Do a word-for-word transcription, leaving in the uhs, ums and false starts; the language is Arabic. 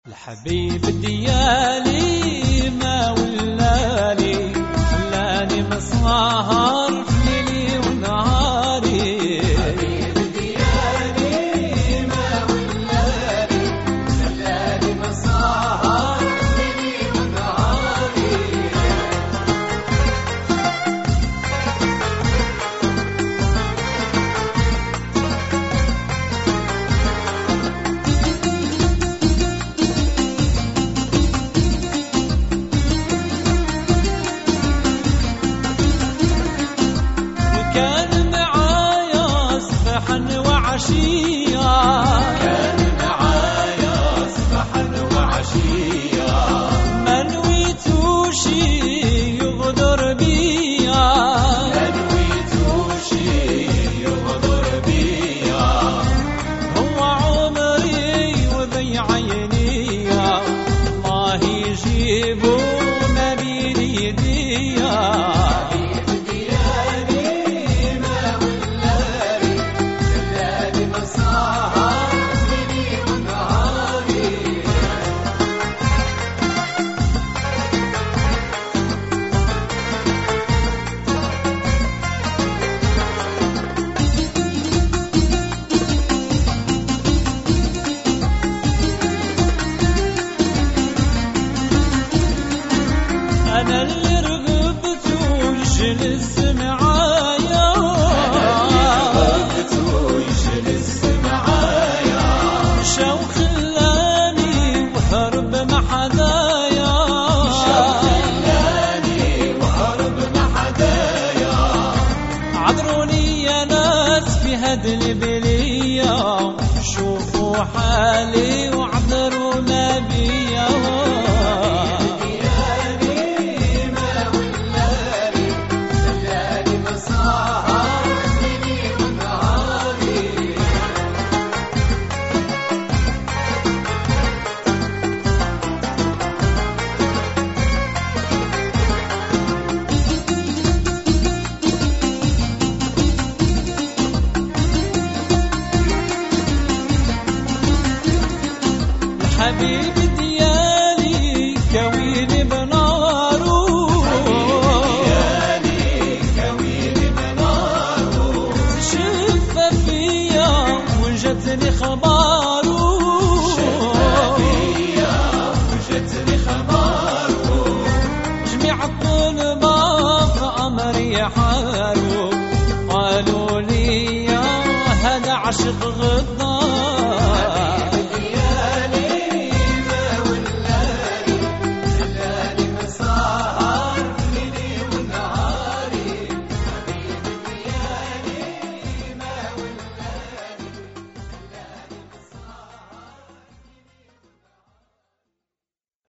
الحبيب ديالي ما ولاني خلاني مسهر في ليلي ونهاري. الحبيب ديالي ما ولاني خلاني مسهر في ليلي ونهاري. كان معايا صباحا وعشيا كان معايا صباحا وعشيا ما نويتوش يغدر بيا ما نويتوش يغدر بيا. هو عمري وذي عيني الله يجيبه ما بين يديا. أنا اللي رغبته يجلس معايا أنا اللي رغبته يجلس معايا. مشى وخلاني وهرب ما حدايا مشى وخلاني وهرب ما حدايا. عذروني يا ناس في هاد البلية شوفوا حالي وعذروا ما بيا. حبيبي